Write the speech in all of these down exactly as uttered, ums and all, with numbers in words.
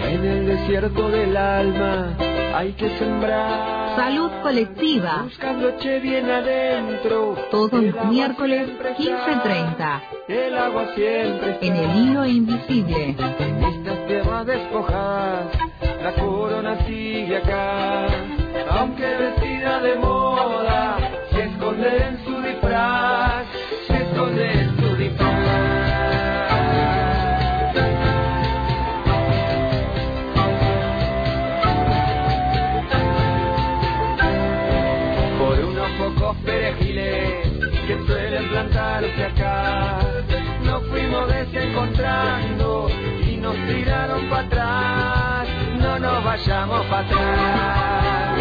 En el desierto del alma hay que sembrar. Salud colectiva. Buscando che bien adentro. Todos los miércoles quince treinta. El agua siempre está. En el hilo invisible. En estas tierras despojadas, la corona sigue acá. Aunque vestida de moda, se esconde en su disfraz. Se esconde en su disfraz. Pocos perejiles que suelen plantarse acá, nos fuimos desencontrando y nos tiraron para atrás. No nos vayamos para atrás.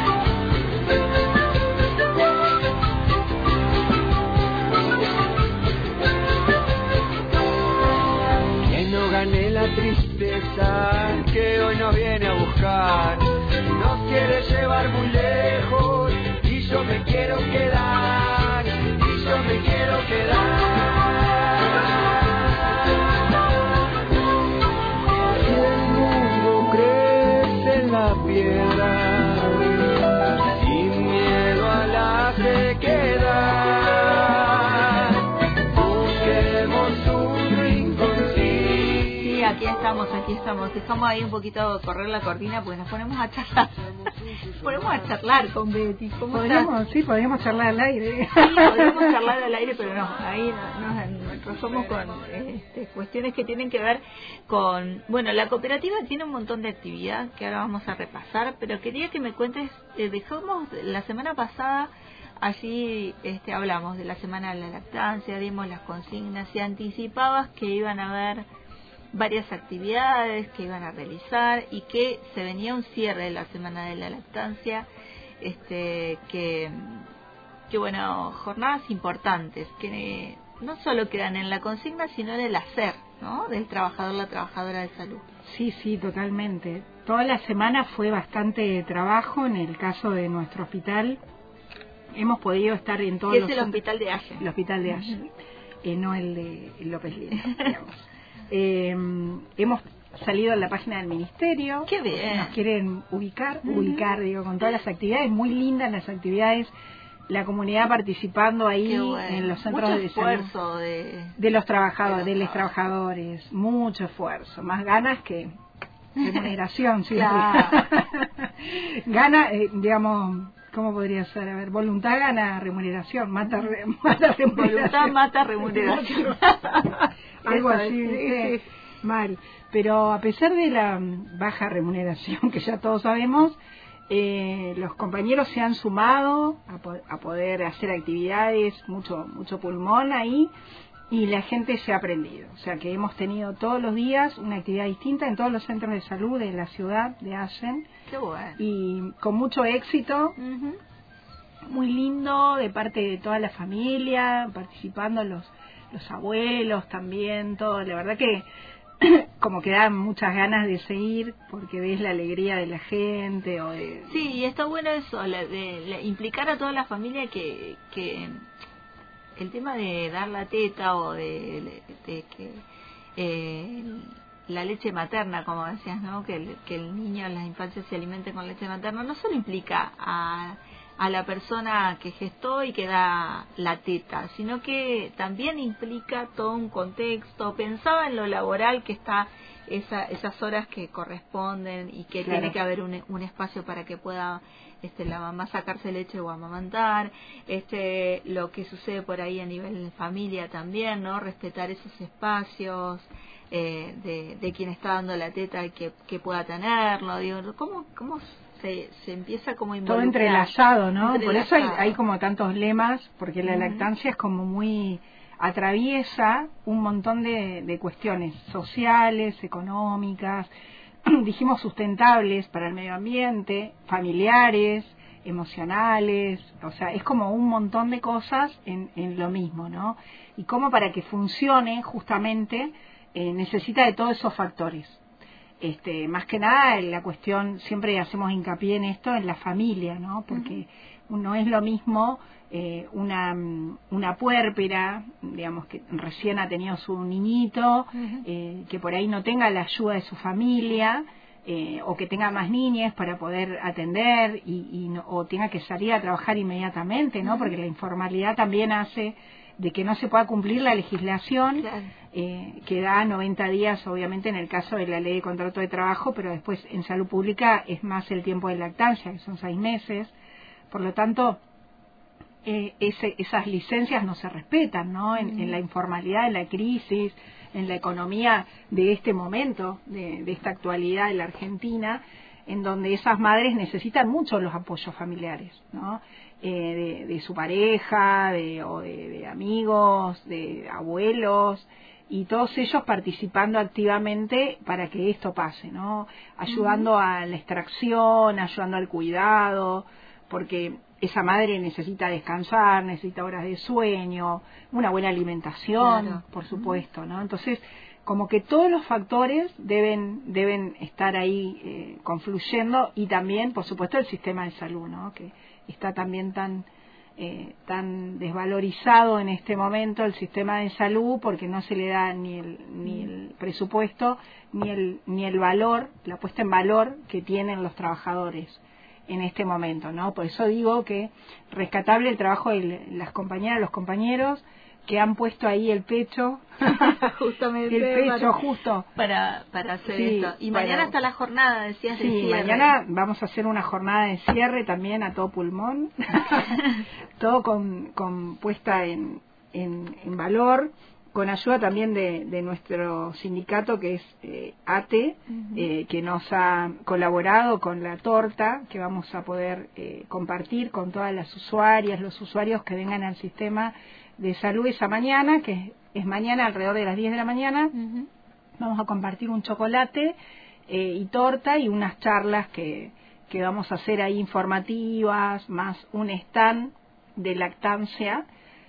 Que no gane la tristeza que hoy nos viene a buscar, nos quiere llevar muy lejos. Yo me quiero quedar, y yo me quiero quedar. Si el mundo crece en la piedra, sin miedo a la sequedad, busquemos un rinconcito. Sí, aquí estamos, aquí estamos. Dejamos ahí un poquito correr la cortina porque nos ponemos a charlar. Podemos a charlar con Betty. ¿Cómo podríamos, estás? Sí, podríamos charlar al aire. Sí, podríamos charlar al aire, pero no, ahí nos, nos rozamos con este, cuestiones que tienen que ver con... Bueno, la cooperativa tiene un montón de actividad que ahora vamos a repasar, pero quería que me cuentes, eh, dejamos la semana pasada, allí este, hablamos de la semana de la lactancia, dimos las consignas y anticipabas que iban a haber varias actividades que iban a realizar y que se venía un cierre de la semana de la lactancia, este que, que bueno, jornadas importantes que no solo quedan en la consigna sino en el hacer, ¿no?, del trabajador, la trabajadora de salud. Sí, sí, totalmente. Toda la semana fue bastante trabajo. En el caso de nuestro hospital hemos podido estar en todos los... Es el hospital de Allen. El hospital de Allen, uh-huh. eh, no el de López Lindo, digamos. Eh, hemos salido a la página del ministerio. Qué bien. Si nos quieren ubicar, uh-huh. ubicar, digo, con todas las actividades, muy lindas las actividades, la comunidad participando ahí bueno. en los centros mucho de esfuerzo salud de, de los trabajadores, de los, de los trabajadores, mucho esfuerzo, más ganas que remuneración, sí. Claro. Gana, eh, digamos, ¿cómo podría ser? A ver, voluntad gana remuneración, mata, re, mata remuneración. Voluntad mata remuneración. Algo Eso así, es, sí, ¿viste? sí. Mal. Pero a pesar de la baja remuneración, que ya todos sabemos, eh, los compañeros se han sumado a, po- a poder hacer actividades, mucho mucho pulmón ahí, y la gente se ha aprendido. O sea que hemos tenido todos los días una actividad distinta en todos los centros de salud de la ciudad de Allen. Qué bueno. Y con mucho éxito, uh-huh. muy lindo de parte de toda la familia, participando los los abuelos también, todo. La verdad que como que dan muchas ganas de seguir porque ves la alegría de la gente. O de... Sí, y está bueno eso, la, de, de implicar a toda la familia que... que el tema de dar la teta o de, de, de que eh, la leche materna, como decías, ¿no?, que el, que el niño en las infancias se alimente con leche materna, no solo implica a, a la persona que gestó y que da la teta, sino que también implica todo un contexto. Pensaba en lo laboral que está esa, esas horas que corresponden y que claro. tiene que haber un, un espacio para que pueda este, la mamá sacarse leche o amamantar, este, lo que sucede por ahí a nivel de familia también, ¿no?, respetar esos espacios eh, de, de quien está dando la teta y que, que pueda tenerlo. Digo, ¿cómo, cómo se, se empieza como a involucrar? Todo entrelazado, ¿no? Entrelazado. Por eso hay, hay como tantos lemas, porque la lactancia es como muy... atraviesa un montón de, de cuestiones sociales, económicas, dijimos sustentables para el medio ambiente, familiares, emocionales, o sea, es como un montón de cosas en, en lo mismo, ¿no? Y cómo para que funcione justamente eh, necesita de todos esos factores. este, más que nada la cuestión, siempre hacemos hincapié en esto, en la familia, ¿no? Porque uh-huh. no es lo mismo eh, una, una puérpera, digamos, que recién ha tenido su niñito, uh-huh. eh, que por ahí no tenga la ayuda de su familia, eh, o que tenga más niñas para poder atender, y, y no, o tenga que salir a trabajar inmediatamente, ¿no? Uh-huh. Porque la informalidad también hace de que no se pueda cumplir la legislación, claro. eh, que da noventa días, obviamente, en el caso de la ley de contrato de trabajo, pero después en salud pública es más el tiempo de lactancia, que son seis meses. Por lo tanto, eh, ese, esas licencias no se respetan, ¿no? En, mm. en la informalidad, en la crisis, en la economía de este momento, de, de esta actualidad de la Argentina, en donde esas madres necesitan mucho los apoyos familiares, ¿no? Eh, de, de su pareja, de, o de, de amigos, de abuelos, y todos ellos participando activamente para que esto pase, ¿no? Ayudando uh-huh. a la extracción, ayudando al cuidado, porque esa madre necesita descansar, necesita horas de sueño, una buena alimentación, claro. por supuesto, ¿no? Entonces, como que todos los factores deben deben estar ahí eh, confluyendo, y también, por supuesto, el sistema de salud, ¿no? Que está también tan eh, tan desvalorizado en este momento el sistema de salud, porque no se le da ni el ni el presupuesto ni el ni el valor, la puesta en valor que tienen los trabajadores en este momento, ¿no? Por eso digo que rescatable el trabajo de las compañeras, los compañeros que han puesto ahí el pecho, justamente el pecho para, justo para para hacer sí, esto. Y para, mañana está la jornada, decías, sí, de cierre. Mañana vamos a hacer una jornada de cierre también a todo pulmón, todo con, con puesta en, en, en valor, con ayuda también de, de nuestro sindicato, que es eh, A T E, uh-huh. eh, que nos ha colaborado con la torta que vamos a poder eh, compartir con todas las usuarias, los usuarios que vengan al sistema de salud esa mañana, que es mañana alrededor de las diez de la mañana. Uh-huh. Vamos a compartir un chocolate eh, y torta y unas charlas que, que vamos a hacer ahí informativas, más un stand de lactancia,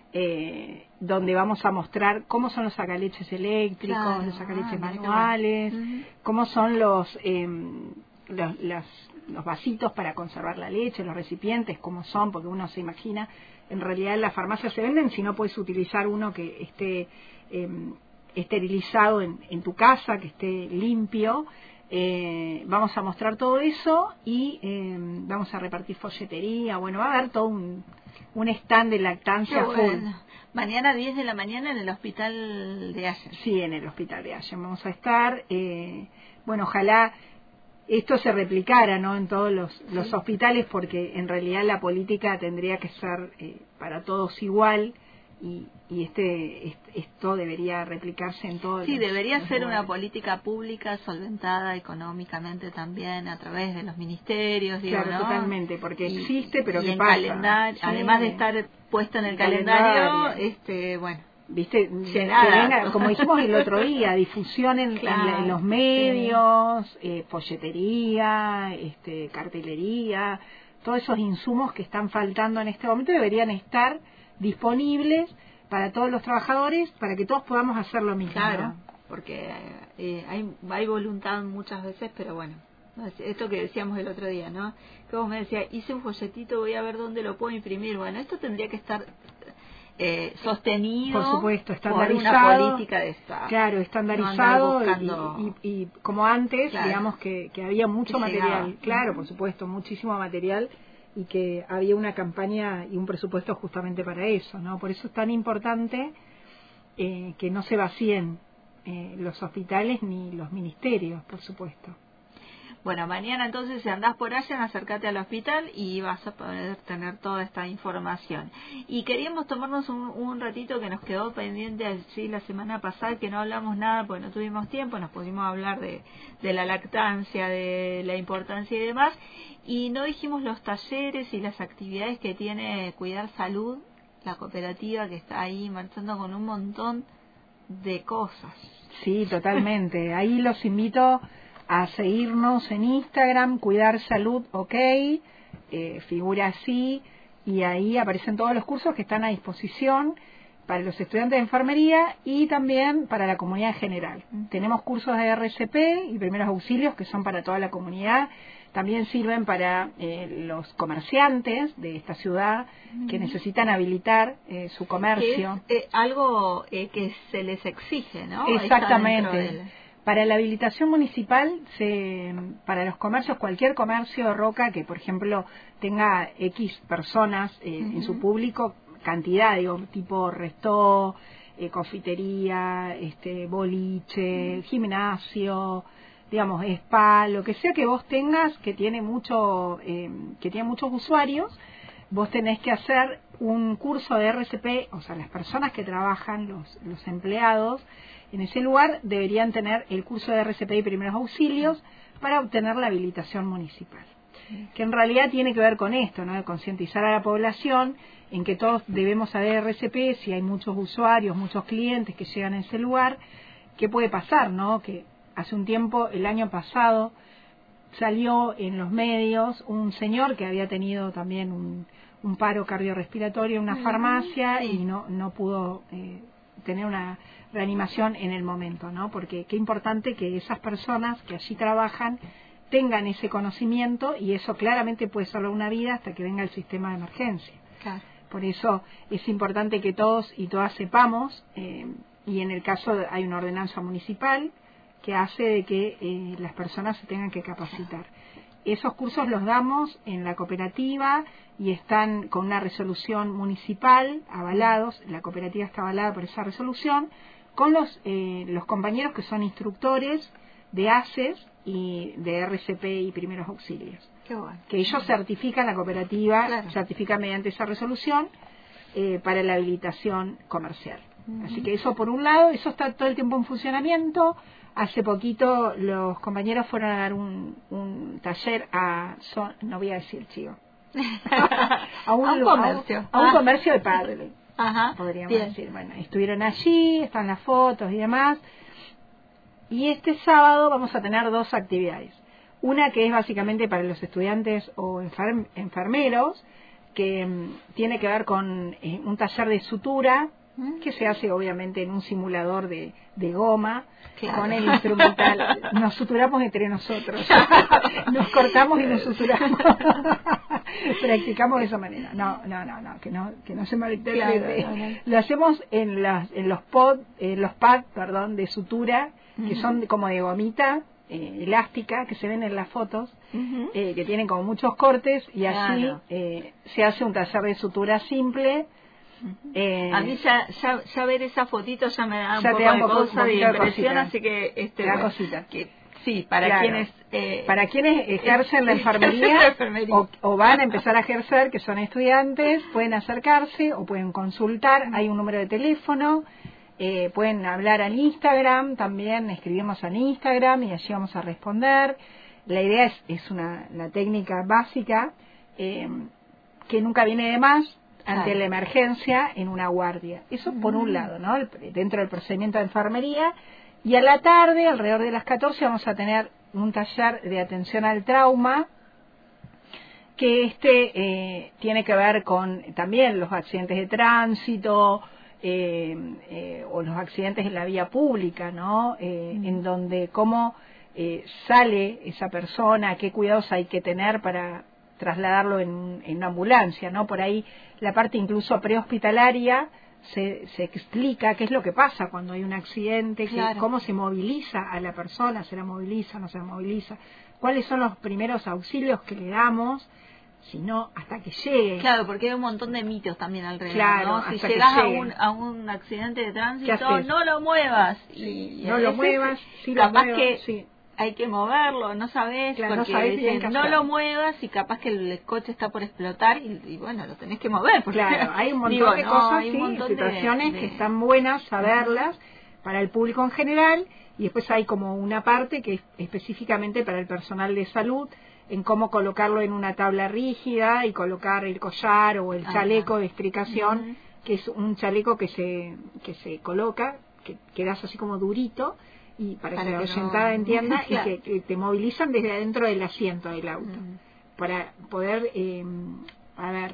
eh, donde vamos a mostrar cómo son los sacaleches eléctricos, claro. los sacaleches ah, manuales, uh-huh. cómo son los, eh, los, las, los vasitos para conservar la leche, los recipientes, cómo son, porque uno se imagina. En realidad en la farmacia se venden, si no puedes utilizar uno que esté eh, esterilizado en, en tu casa, que esté limpio. Eh, vamos a mostrar todo eso y eh, vamos a repartir folletería. Bueno, va a haber todo un, un stand de lactancia full. Bueno. Mañana diez de la mañana en el hospital de Allen. Sí, en el hospital de Allen vamos a estar. Eh, bueno, ojalá esto se replicara, ¿no?, en todos los, sí. los hospitales, porque en realidad la política tendría que ser eh, para todos igual, y, y este, este esto debería replicarse en todos. Sí, los, debería los ser lugares. Una política pública solventada económicamente también a través de los ministerios, digo, claro, ¿no? Totalmente, porque y, existe, pero y ¿qué en pasa? Calendario, sí. Además de estar puesto en el, el calendario, calendario, este, bueno. Viste, que venga, como dijimos el otro día, difusión en, claro, en, la, en los medios, sí. eh, folletería, este, cartelería, todos esos insumos que están faltando en este momento deberían estar disponibles para todos los trabajadores, para que todos podamos hacer lo mismo. Claro, ¿no? porque eh, hay, hay voluntad muchas veces, pero bueno, esto que decíamos el otro día, ¿no? Que vos me decías, hice un folletito, voy a ver dónde lo puedo imprimir. Bueno, esto tendría que estar Eh, sostenido por supuesto, estandarizado, por una política de Estado. Claro, estandarizado, no buscando... y, y, y como antes, claro. digamos que, que había mucho que material, llegaba. claro, uh-huh. por supuesto, muchísimo material, y que había una campaña y un presupuesto justamente para eso, ¿no? Por eso es tan importante eh, que no se vacíen eh, los hospitales ni los ministerios, por supuesto. Bueno, mañana entonces, si andás por allá, acércate al hospital y vas a poder tener toda esta información. Y queríamos tomarnos un, un ratito que nos quedó pendiente así la semana pasada, que no hablamos nada porque no tuvimos tiempo, nos pusimos a hablar de, de la lactancia, de la importancia y demás, y no dijimos los talleres y las actividades que tiene Cuidar Salud, la cooperativa que está ahí marchando con un montón de cosas. Sí, totalmente. Ahí los invito a seguirnos en Instagram, Cuidar Salud, ok, eh, figura así, y ahí aparecen todos los cursos que están a disposición. para los estudiantes de enfermería y también para la comunidad en general. Uh-huh. Tenemos cursos de R C P y primeros auxilios que son para toda la comunidad. También sirven para eh, los comerciantes de esta ciudad uh-huh. que necesitan habilitar eh, su comercio. Que es eh, algo eh, que se les exige, ¿no? Exactamente. Para la habilitación municipal, se, para los comercios, cualquier comercio de Roca que, por ejemplo, tenga X personas eh, uh-huh. en su público, cantidad, digo, tipo restó, eh, confitería, este, boliche, uh-huh. gimnasio, digamos, spa, lo que sea que vos tengas que tiene mucho, eh, que tiene muchos usuarios, vos tenés que hacer un curso de R C P, o sea, las personas que trabajan, los, los empleados, en ese lugar deberían tener el curso de R C P y primeros auxilios para obtener la habilitación municipal. Que en realidad tiene que ver con esto, ¿no? De concientizar a la población en que todos debemos saber R C P, si hay muchos usuarios, muchos clientes que llegan a ese lugar, ¿qué puede pasar, no? Que hace un tiempo, el año pasado, salió en los medios un señor que había tenido también un, un paro cardiorrespiratorio en una farmacia y no, no pudo eh, tener una reanimación en el momento, ¿no? Porque qué importante que esas personas que allí trabajan tengan ese conocimiento y eso claramente puede salvar una vida hasta que venga el sistema de emergencia. Claro. Por eso es importante que todos y todas sepamos, eh, y en el caso de, hay una ordenanza municipal que hace de que eh, las personas se tengan que capacitar. Esos cursos los damos en la cooperativa y están con una resolución municipal, avalados, la cooperativa está avalada por esa resolución, con los, eh, los compañeros que son instructores de A C E S y de R C P y primeros auxilios. Qué bueno. Que ellos certifican, la cooperativa claro. certifica mediante esa resolución eh, para la habilitación comercial. Uh-huh. Así que eso por un lado, eso está todo el tiempo en funcionamiento. Hace poquito los compañeros fueron a dar un, un taller a, son, no voy a decir chivo, a, un, a un comercio, a un, a un ah. comercio de padre, Ajá, podríamos bien. decir. Bueno, estuvieron allí, están las fotos y demás. Y este sábado vamos a tener dos actividades. Una que es básicamente para los estudiantes o enfer- enfermeros, que um, tiene que ver con eh, un taller de sutura, que se hace obviamente en un simulador de, de goma, claro. Con el instrumental. Nos suturamos entre nosotros. Nos cortamos y nos suturamos. Practicamos de esa manera. No, no, no, no, que no, que no se malinterprete. Claro, no, no. Lo hacemos en las, en los pod, en los pads, perdón, de sutura, uh-huh. que son como de gomita eh, elástica, que se ven en las fotos, uh-huh. eh, que tienen como muchos cortes, y así claro. eh, se hace un taller de sutura simple. Eh, a mí ya, ya ya ver esa fotito ya me da un poco de cosa, de impresión, así que este bueno, cosita. Que, sí, para claro. quienes eh, para quienes ejercen la enfermería, la enfermería. O, o van a empezar a ejercer, que son estudiantes, pueden acercarse o pueden consultar, hay un número de teléfono, eh, pueden hablar al Instagram, también escribimos al Instagram y allí vamos a responder. La idea es, es una la técnica básica eh, que nunca viene de más ante claro. la emergencia en una guardia. Eso por un lado, ¿no? Dentro del procedimiento de enfermería. Y a la tarde, alrededor de las catorce, vamos a tener un taller de atención al trauma, que este eh, tiene que ver con también los accidentes de tránsito eh, eh, o los accidentes en la vía pública, ¿no? Eh, mm. En donde cómo eh, sale esa persona, qué cuidados hay que tener para trasladarlo en, en una ambulancia, ¿no? Por ahí la parte incluso prehospitalaria se, se explica qué es lo que pasa cuando hay un accidente, claro. que, cómo se moviliza a la persona, se la moviliza, no se la moviliza, cuáles son los primeros auxilios que le damos, si no, hasta que llegue. Claro, porque hay un montón de mitos también alrededor, claro, ¿no? Si llegas a un, a un accidente de tránsito, no lo muevas. Y, no lo muevas, sí capaz lo muevas, que sí. hay que moverlo, no sabés, claro, porque no, sabés dicen, no lo muevas y capaz que el coche está por explotar y, y bueno, lo tenés que mover. Porque, claro, hay un montón digo, de no, cosas, hay un sí, montón situaciones de, de... que están buenas saberlas para el público en general, y después hay como una parte que es específicamente para el personal de salud, en cómo colocarlo en una tabla rígida y colocar el collar o el chaleco de explicación, uh-huh. que es un chaleco que se que se coloca, que quedas así como durito, y para, para que la oyentada no... entienda, claro. y que, que te movilizan desde adentro del asiento del auto, uh-huh. para poder, eh, a ver,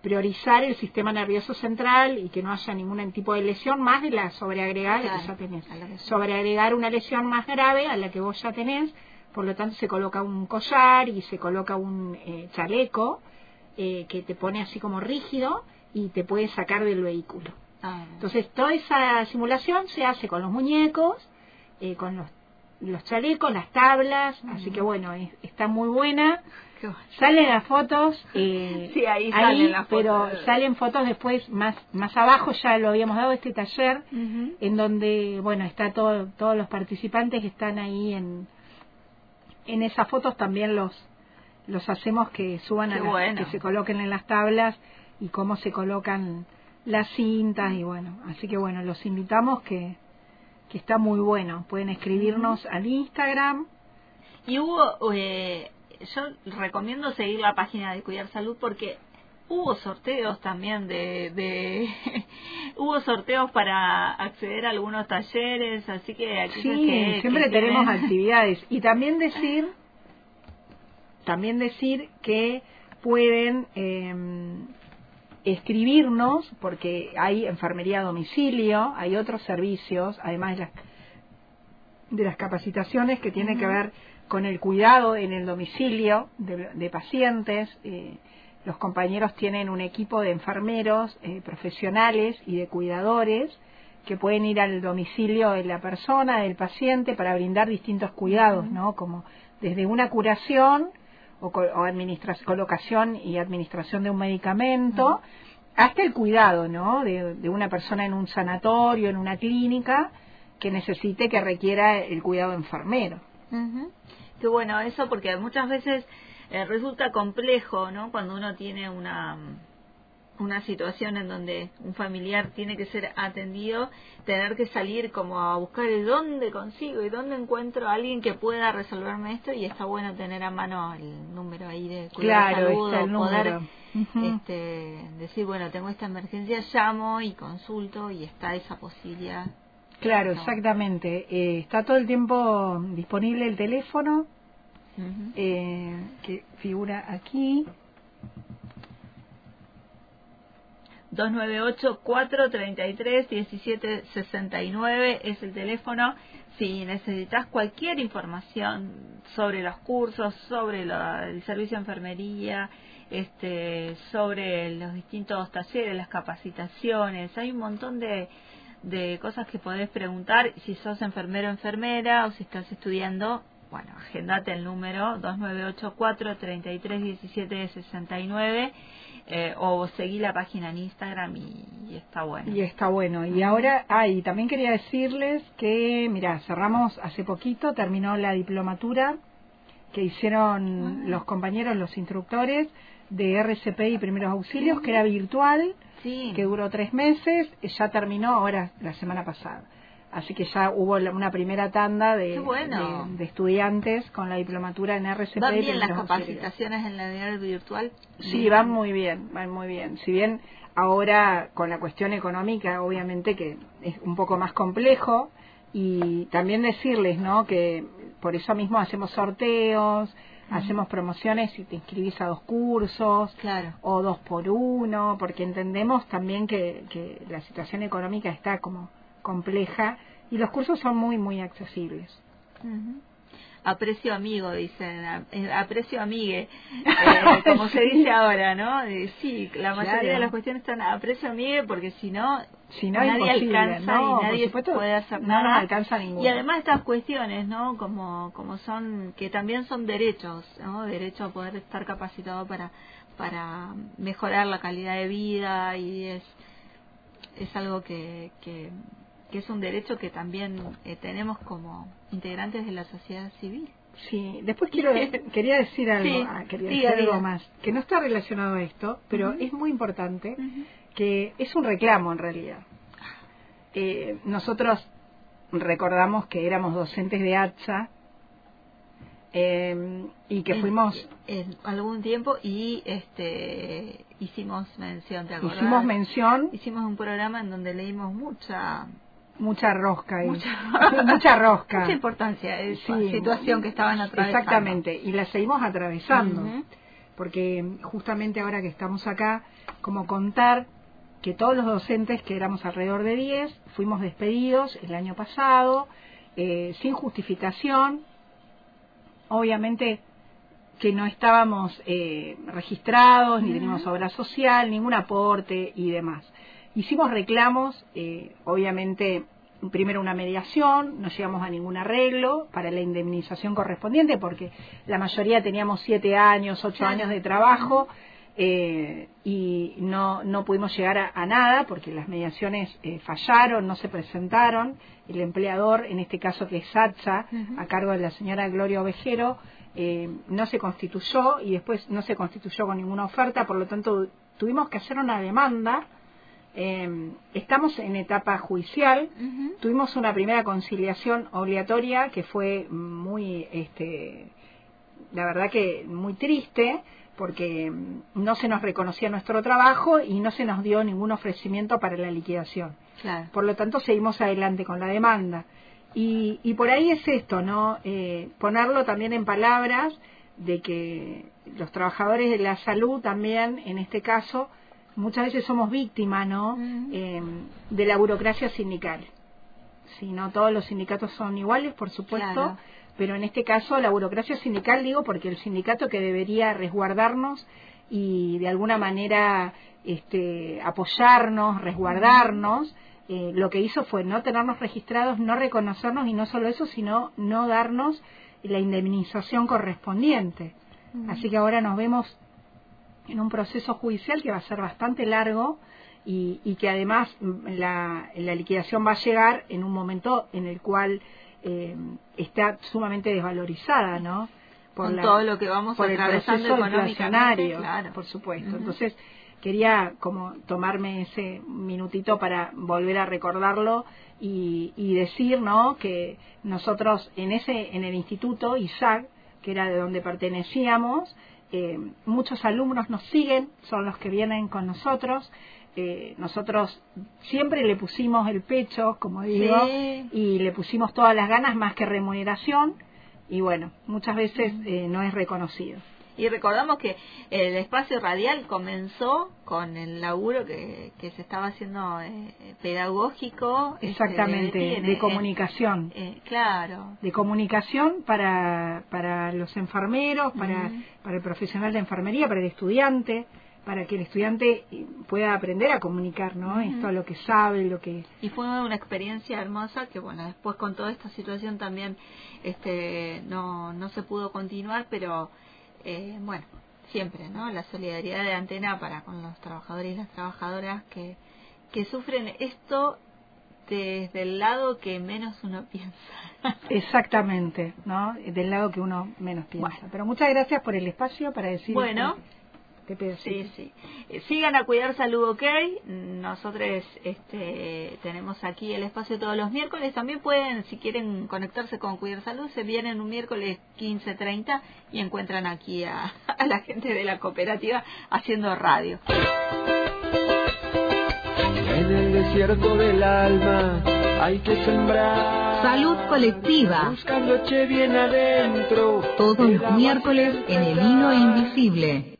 priorizar el sistema nervioso central y que no haya ningún tipo de lesión más de la sobreagregada claro, que ya tenés. Sobreagregar una lesión más grave a la que vos ya tenés, por lo tanto se coloca un collar y se coloca un eh, chaleco eh, que te pone así como rígido y te puede sacar del vehículo. Ah, entonces toda esa simulación se hace con los muñecos, eh, con los, los chalecos, las tablas, uh-huh. así que bueno, es, está muy buena. Salen las fotos, eh, sí, ahí, ahí salen las fotos. Pero salen fotos después más más abajo, ya lo habíamos dado este taller, uh-huh. en donde, bueno, está todo, todos los participantes que están ahí en en esas fotos también los los hacemos que suban a las, bueno. que se coloquen en las tablas y cómo se colocan las cintas y bueno, así que bueno, los invitamos que que está muy bueno, pueden escribirnos uh-huh. al Instagram. Y hubo eh, yo recomiendo seguir la página de Cuidar Salud porque hubo sorteos también de, de hubo sorteos para acceder a algunos talleres, así que aquí sí, que, siempre que tenemos tienen... actividades y también decir también decir que pueden eh, escribirnos porque hay enfermería a domicilio, hay otros servicios, además de las, de las capacitaciones que tienen uh-huh. que ver con el cuidado en el domicilio de, de pacientes. Eh, los compañeros tienen un equipo de enfermeros eh, profesionales y de cuidadores que pueden ir al domicilio de la persona, del paciente, para brindar distintos cuidados, ¿no? Como desde una curación o, o administra- colocación y administración de un medicamento, uh-huh. hasta el cuidado, ¿no? De, de una persona en un sanatorio, en una clínica, que necesite, que requiera el cuidado enfermero. Uh-huh. Qué bueno eso, porque muchas veces eh, resulta complejo, ¿no? Cuando uno tiene una una situación en donde un familiar tiene que ser atendido, tener que salir como a buscar de dónde consigo y dónde encuentro a alguien que pueda resolverme esto, y está bueno tener a mano el número ahí de Cuidar claro, Salud, está el poder uh-huh. este, decir, bueno, tengo esta emergencia, llamo y consulto y está esa posibilidad. Claro, no. exactamente. Eh, está todo el tiempo disponible el teléfono uh-huh. eh, que figura aquí. dos nueve ocho, cuatro tres tres, uno siete seis nueve es el teléfono. Si necesitas cualquier información sobre los cursos, sobre lo, el servicio de enfermería, este, sobre los distintos talleres, las capacitaciones, hay un montón de, de cosas que podés preguntar. Si sos enfermero o enfermera o si estás estudiando, bueno, agendate el número dos nueve ocho, cuatro tres tres, uno siete seis nueve. Eh, o seguí la página en Instagram y, y está bueno. Y está bueno. Y ahora, ah, y también quería decirles que, mira, cerramos hace poquito, terminó la diplomatura que hicieron ah. los compañeros, los instructores de R C P y Primeros Auxilios, sí. que era virtual, sí. que duró tres meses, ya terminó ahora la semana pasada. Así que ya hubo una primera tanda de, bueno. de, de estudiantes con la diplomatura en R C P. ¿Van bien las capacitaciones en la unidad virtual? Sí, bien. van muy bien, van muy bien. Si bien ahora con la cuestión económica, obviamente que es un poco más complejo, y también decirles, ¿no?, que por eso mismo hacemos sorteos, uh-huh. hacemos promociones y te inscribís a dos cursos, claro. o dos por uno, porque entendemos también que, que la situación económica está como compleja y los cursos son muy muy accesibles. Uh-huh. A precio amigo, dicen, a, a precio amigue, eh, como se dice ahora, ¿no? Eh, sí, la mayoría claro. de las cuestiones están a precio amigue, porque si no, si no nadie alcanza no, y nadie supuesto, puede hacer no nada. No alcanza ninguno. Y además estas cuestiones, ¿no? Como como son, que también son derechos, ¿no? Derecho a poder estar capacitado para para mejorar la calidad de vida, y es es algo que que que es un derecho que también eh, tenemos como integrantes de la sociedad civil. Sí, después quiero quería decir algo, sí, ah, quería diga, decir diga. algo más, que no está relacionado a esto, pero uh-huh. es muy importante, uh-huh. que es un reclamo en realidad. Eh, nosotros recordamos que éramos docentes de A T S A, eh, y que en, fuimos en algún tiempo y este hicimos mención, ¿te acordás? Hicimos mención, hicimos un programa en donde leímos mucha mucha rosca y mucha, mucha rosca, mucha importancia esa sí, situación que estaban atravesando. Exactamente, y la seguimos atravesando. Uh-huh. porque justamente ahora que estamos acá, como contar que todos los docentes, que éramos alrededor de diez, fuimos despedidos el año pasado, eh, sin justificación, obviamente que no estábamos eh, registrados, ni teníamos obra social, ningún aporte y demás. Hicimos reclamos, eh, obviamente, primero una mediación, no llegamos a ningún arreglo para la indemnización correspondiente, porque la mayoría teníamos siete años, ocho años de trabajo, eh, y no, no pudimos llegar a, a nada, porque las mediaciones eh, fallaron, no se presentaron. El empleador, en este caso que es SATSA, uh-huh. a cargo de la señora Gloria Ovejero, eh, no se constituyó, y después no se constituyó con ninguna oferta, por lo tanto tuvimos que hacer una demanda. Eh, estamos en etapa judicial. Uh-huh. Tuvimos una primera conciliación obligatoria que fue muy, este, la verdad que muy triste, porque no se nos reconocía nuestro trabajo y no se nos dio ningún ofrecimiento para la liquidación. Claro. Por lo tanto, seguimos adelante con la demanda. Y, y por ahí es esto, ¿no? Eh, ponerlo también en palabras de que los trabajadores de la salud también, en este caso, muchas veces somos víctimas, ¿no? Uh-huh. eh, de la burocracia sindical. Si no todos los sindicatos son iguales, por supuesto, claro. pero en este caso la burocracia sindical, digo, porque el sindicato que debería resguardarnos y de alguna manera este, apoyarnos, resguardarnos, eh, lo que hizo fue no tenernos registrados, no reconocernos, y no solo eso, sino no darnos la indemnización correspondiente. Uh-huh. Así que ahora nos vemos en un proceso judicial que va a ser bastante largo y, y que además la, la liquidación va a llegar en un momento en el cual eh, está sumamente desvalorizada, ¿no? Por Con la, todo lo que vamos por atravesando el proceso inflacionario, claro. por supuesto. Uh-huh. Entonces quería como tomarme ese minutito para volver a recordarlo y, y decir, ¿no?, que nosotros en ese en el instituto I S A C, que era de donde pertenecíamos, Eh, muchos alumnos nos siguen, son los que vienen con nosotros. Eh, nosotros siempre le pusimos el pecho, como digo, sí. y le pusimos todas las ganas, más que remuneración, y bueno, muchas veces eh, no es reconocido. Y recordamos que el espacio radial comenzó con el laburo que, que se estaba haciendo eh, pedagógico. Exactamente, este, de, de, de comunicación. Eh, eh, claro. De comunicación para, para los enfermeros, para, uh-huh. para el profesional de enfermería, para el estudiante, para que el estudiante pueda aprender a comunicar, ¿no? Uh-huh. Esto, lo que sabe, lo que... Y fue una experiencia hermosa que, bueno, después con toda esta situación también este no, no se pudo continuar, pero... Eh, bueno, siempre, ¿no? La solidaridad de Antena para con los trabajadores y las trabajadoras que, que sufren esto desde el lado que menos uno piensa. Exactamente, ¿no? Del lado que uno menos piensa. Bueno. Pero muchas gracias por el espacio para decir... Bueno, te pido, sí, sí. Eh, sigan a Cuidar Salud OK. Nosotros este, tenemos aquí el espacio todos los miércoles. También pueden, si quieren conectarse con Cuidar Salud, se vienen un miércoles quince treinta y encuentran aquí a, a la gente de la cooperativa haciendo radio. En el desierto del alma hay que sembrar Salud Colectiva, buscando che bien adentro, todos los miércoles en el Hilo Invisible.